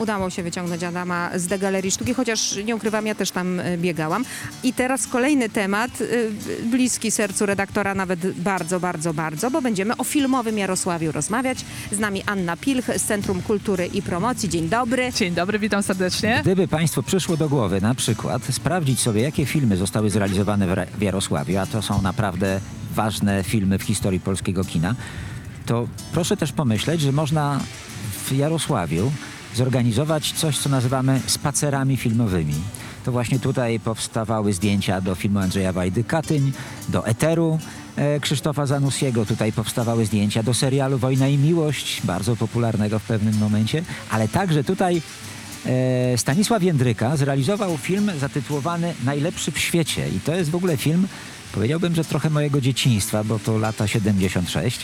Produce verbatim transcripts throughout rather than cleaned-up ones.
Udało się wyciągnąć Adama z De Galerii Sztuki, chociaż nie ukrywam, ja też tam y, biegałam. I teraz kolejny temat, y, bliski sercu redaktora nawet bardzo, bardzo, bardzo, bo będziemy o filmowym Jarosławiu rozmawiać. Z nami Anna Pilch z Centrum Kultury i Promocji. Dzień dobry. Dzień dobry, witam serdecznie. Gdyby Państwu przyszło do głowy na przykład sprawdzić sobie, jakie filmy zostały zrealizowane w, w Jarosławiu, a to są naprawdę ważne filmy w historii polskiego kina, to proszę też pomyśleć, że można w Jarosławiu zorganizować coś, co nazywamy spacerami filmowymi. To właśnie tutaj powstawały zdjęcia do filmu Andrzeja Wajdy "Katyń", do Eteru e, Krzysztofa Zanussiego. Tutaj powstawały zdjęcia do serialu Wojna i Miłość, bardzo popularnego w pewnym momencie, ale także tutaj e, Stanisław Jędryka zrealizował film zatytułowany Najlepszy w świecie. I to jest w ogóle film, powiedziałbym, że trochę mojego dzieciństwa, bo to lata siedemdziesiąt sześć,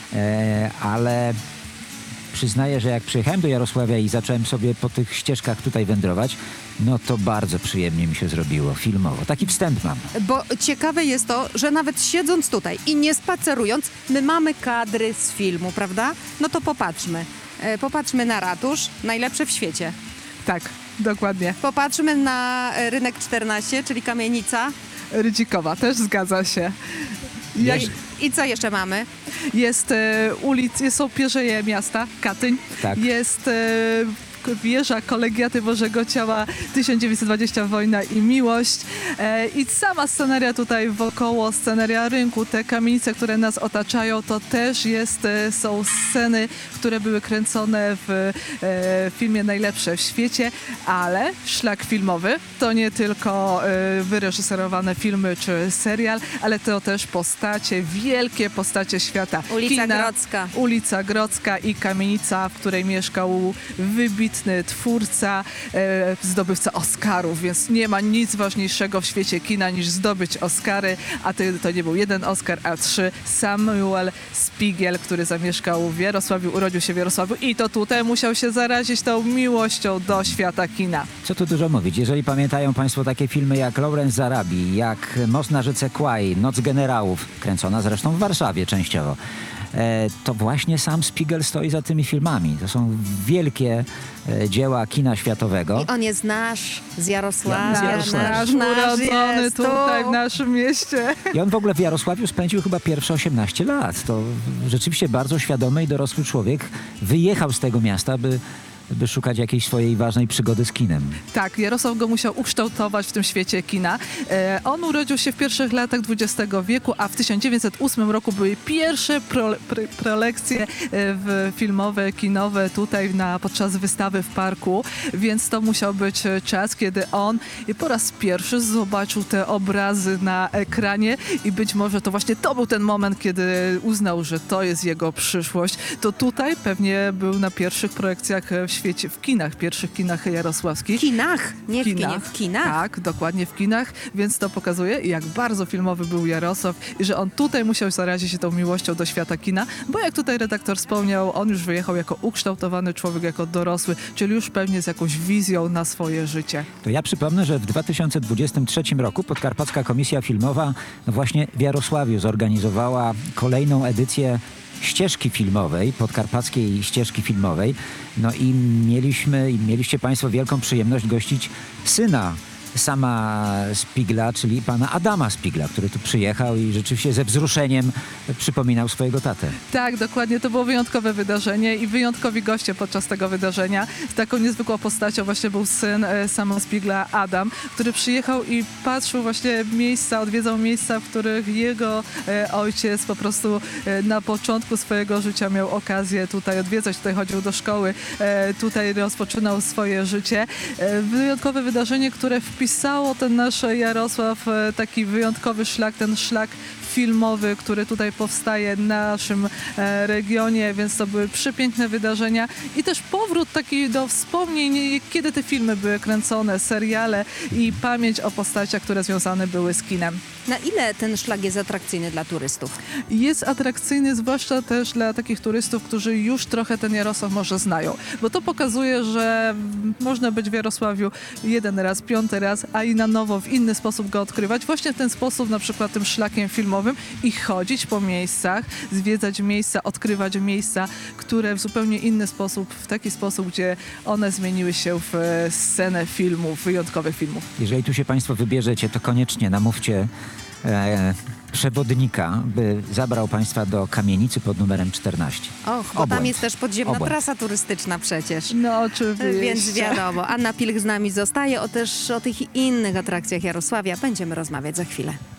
e, ale przyznaję, że jak przyjechałem do Jarosławia i zacząłem sobie po tych ścieżkach tutaj wędrować, no to bardzo przyjemnie mi się zrobiło filmowo. Taki wstęp mam. Bo ciekawe jest to, że nawet siedząc tutaj i nie spacerując, my mamy kadry z filmu, prawda? No to popatrzmy. E, Popatrzmy na ratusz, najlepsze w świecie. Tak, dokładnie. Popatrzmy na e, Rynek czternaście, czyli kamienica. Rydzikowa, też zgadza się. Jak Jeż- I co jeszcze mamy? jest e, ulic, są pierzeje miasta, Katyń. Tak. Jest e, k- wieża Kolegiaty Bożego Ciała tysiąc dziewięćset dwadzieścia Wojna i Miłość. E, I sama sceneria tutaj wokoło, sceneria rynku, te kamienice, które nas otaczają, to też jest, e, są sceny, które były kręcone w e, filmie Najlepsze w świecie, ale szlak filmowy to nie tylko e, wyreżyserowane filmy czy serial, ale to też postacie, wielkie postacie świata. Ulica Grodzka. Ulica Grodzka i kamienica, w której mieszkał wybitny twórca, e, zdobywca Oscarów, więc nie ma nic ważniejszego w świecie kina niż zdobyć Oscary, a to, to nie był jeden Oscar, a trzy. Samuel Spiegel, który zamieszkał w Jarosławiu, urodził się w Jarosławiu i to tutaj musiał się zarazić tą miłością do świata kina. Co tu dużo mówić, jeżeli pamiętają Państwo takie filmy jak Lawrence z Arabii, jak Most na rzece Kwai, Noc Generałów, kręcona zresztą w Warszawie częściowo, e, to właśnie sam Spiegel stoi za tymi filmami. To są wielkie e, dzieła kina światowego. I on jest nasz, z Jarosławia. Z Jarosławia. Nasz urodzony jest tutaj tu. w naszym mieście. I on w ogóle w Jarosławiu spędził chyba pierwsze osiemnaście lat. To rzeczywiście bardzo świadomy i dorosły człowiek wyjechał z tego miasta, by, by szukać jakiejś swojej ważnej przygody z kinem. Tak, Jarosław go musiał ukształtować w tym świecie kina. E, on urodził się w pierwszych latach dwudziestego wieku, a w tysiąc dziewięćset ósmym roku były pierwsze pro, pre, prelekcje e, w filmowe, kinowe tutaj na, podczas wystawy w parku, więc to musiał być czas, kiedy on po raz pierwszy zobaczył te obrazy na ekranie i być może to właśnie to był ten moment, kiedy uznał, że to jest jego przyszłość. To tutaj pewnie był na pierwszych projekcjach w świecie, w kinach, pierwszych kinach jarosławskich. W kinach, nie w kinie, w kinach. Tak, dokładnie w kinach, więc to pokazuje, jak bardzo filmowy był Jarosław i że on tutaj musiał zarazić się tą miłością do świata kina, bo jak tutaj redaktor wspomniał, on już wyjechał jako ukształtowany człowiek, jako dorosły, czyli już pewnie z jakąś wizją na swoje życie. To ja przypomnę, że w dwa tysiące dwudziestym trzecim roku Podkarpacka Komisja Filmowa no właśnie w Jarosławiu zorganizowała kolejną edycję ścieżki filmowej, podkarpackiej ścieżki filmowej. No i mieliśmy, i mieliście Państwo wielką przyjemność gościć syna sama Spiegla, czyli pana Adama Spiegla, który tu przyjechał i rzeczywiście ze wzruszeniem przypominał swojego tatę. Tak, dokładnie, to było wyjątkowe wydarzenie i wyjątkowi goście podczas tego wydarzenia. Z taką niezwykłą postacią właśnie był syn e, sama Spiegla, Adam, który przyjechał i patrzył właśnie miejsca, odwiedzał miejsca, w których jego e, ojciec po prostu e, na początku swojego życia miał okazję tutaj odwiedzać, tutaj chodził do szkoły, e, tutaj rozpoczynał swoje życie. E, wyjątkowe wydarzenie, które wpisało ten nasz Jarosław, e, taki wyjątkowy szlak, ten szlak filmowy, który tutaj powstaje w naszym e, regionie, więc to były przepiękne wydarzenia i też powrót taki do wspomnień, kiedy te filmy były kręcone, seriale i pamięć o postaciach, które związane były z kinem. Na ile ten szlak jest atrakcyjny dla turystów? Jest atrakcyjny zwłaszcza też dla takich turystów, którzy już trochę ten Jarosław może znają, bo to pokazuje, że można być w Jarosławiu jeden raz, piąty raz, a i na nowo w inny sposób go odkrywać, właśnie w ten sposób, na przykład tym szlakiem filmowym, filmowym i chodzić po miejscach, zwiedzać miejsca, odkrywać miejsca, które w zupełnie inny sposób, w taki sposób, gdzie one zmieniły się w e, scenę filmów, wyjątkowych filmów. Jeżeli tu się Państwo wybierzecie, to koniecznie namówcie e, przewodnika, by zabrał Państwa do kamienicy pod numerem czternaście. Och, bo tam Obłęd. jest też podziemna Obłęd. trasa turystyczna przecież. No oczywiście. Więc wiadomo, Anna Pilch z nami zostaje, o też o tych innych atrakcjach Jarosławia będziemy rozmawiać za chwilę.